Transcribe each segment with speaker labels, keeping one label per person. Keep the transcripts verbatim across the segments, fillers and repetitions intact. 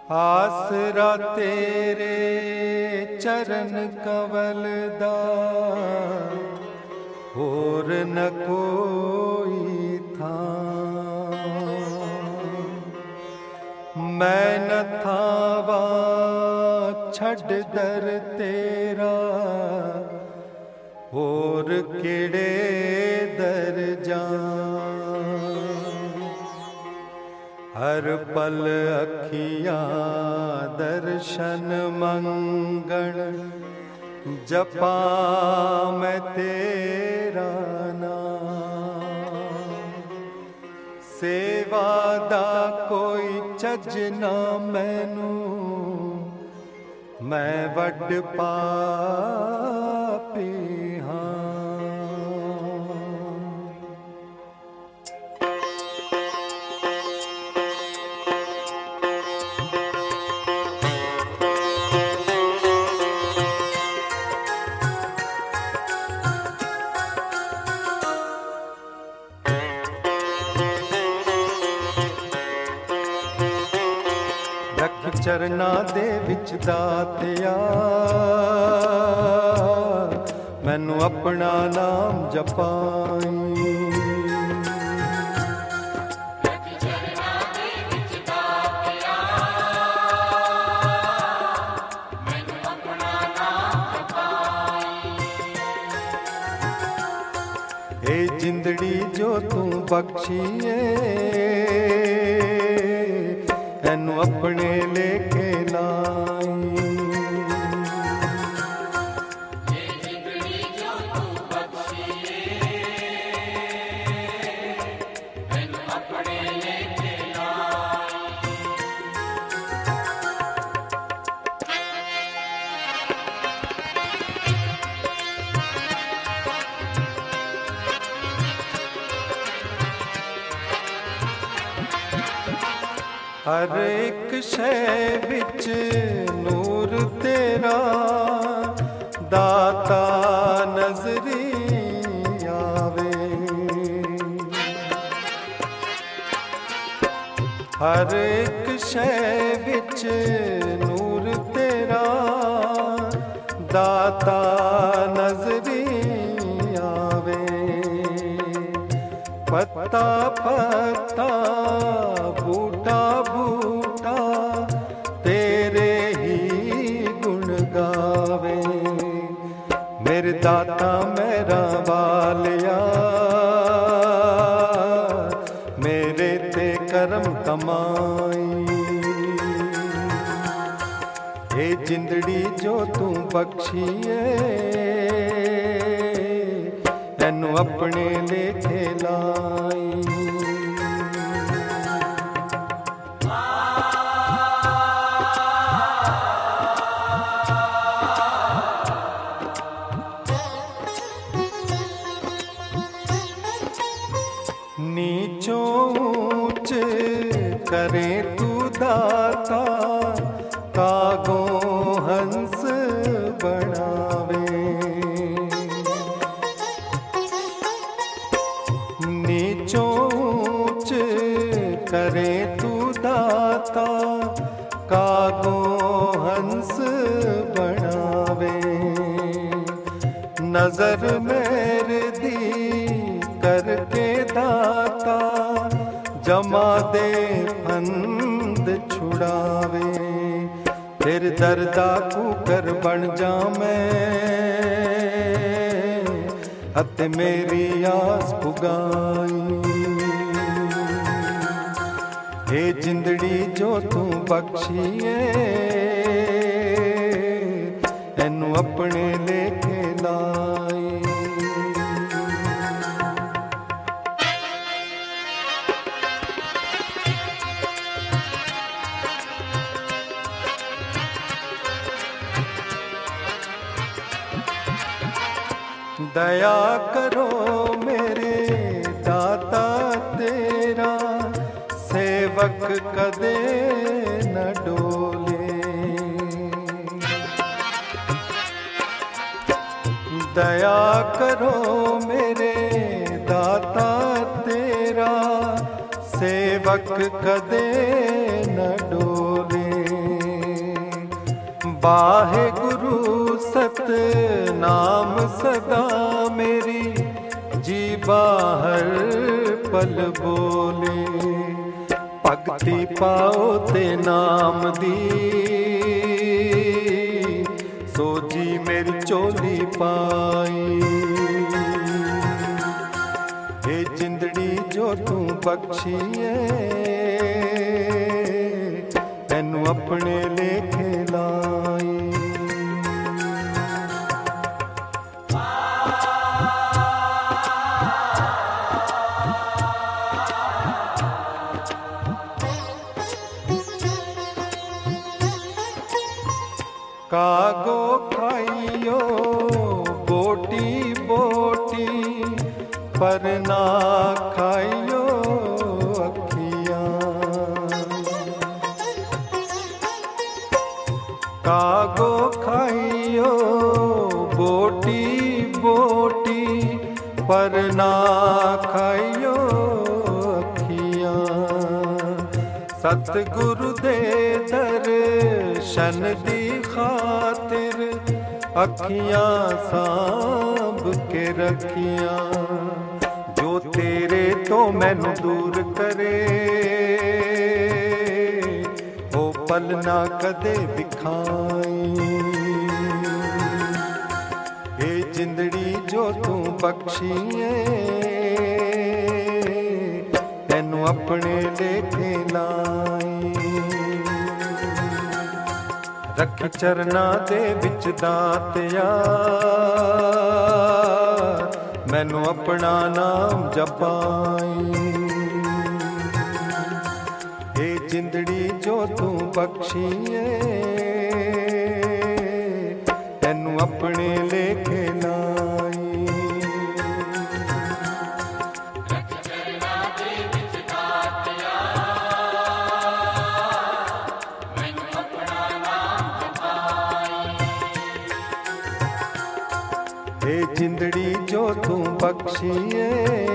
Speaker 1: आसरा तेरे चरण कवल दा होर न कोई था। मैं न थावा छड़ दर तेरा होर केड़े दर जा। हर पल अखियाँ दर्शन मंगण जपा मैं तेरा नाम। सेवा दा कोई चज ना मैनू मैं वड पापी हाँ। चरना दे विच दातिया मैनू अपना नाम जपाई। ए जिंदड़ी जो तू बख्शीए तैनू अपने लेके लाई। हर एक शै विच नूर तेरा दाता नजरी आवे। हर एक शै विच नूर तेरा दाता नजरी आवे। पत्ता पत्ता बूटा बूटा तेरे ही गुण गावे। मेरे दाता मेरा वालिया मेरे ते करम कमाई। ए जिंदड़ी जो तू बख्शीए तैनू अपने लेखे लाई। नीचो ऊंच करे तू दाता कागो हंस बनावे। नीचो ऊंच करे तू दाता कागो हंस बनावे। नजर मेरे दी करके दाता जमा दे फंद छुड़ावे। फिर दर्दा कुकर बन जा मैं हत मेरी आस पुगाई। हे जिंदड़ी जो तू बख्शीए तैनू अपने लेके लाई। दया करो मेरे दाता तेरा सेवक कदे न डोले। दया करो मेरे दाता तेरा सेवक कदे न डोले। वाहेगुरु सतनाम सदा मेरी जी बाहर पल बोले। भगति पाओ ते नाम दी सो जी मेरी चोली पाई। ए जिंदड़ी जो तू बख्शी है तैनू अपने लेखे लाई। कागो खाइयो बोटी बोटी पर ना खाइयो अखियाँ। कागो खाइयो बोटी बोटी पर ना खाइयो अखियाँ। सतगुरु दे दर्शन दी खातिर अखियाँ सांभ के रखियाँ। जो तेरे तो मैनू दूर करे ओ पल ना कदे विखाई। ए जिंदड़ी जो तू बख्शी है तैनू अपने लेखे लाई। रख चरना दे विच दातिया मैनू अपना नाम जपाई। ए जिंदड़ी जो तू बख्शी है तैनू अपने लेखे लाई। ए जिंदड़ी जो तू बख्शी है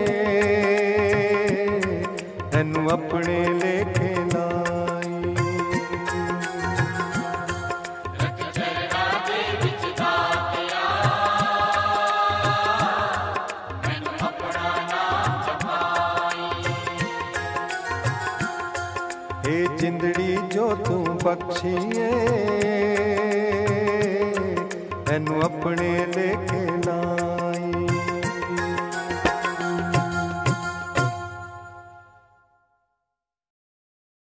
Speaker 1: तैनू अपने लेखे लाई। ए जिंदड़ी जो तू बख्शी है तैनू अपने लेखे लाई।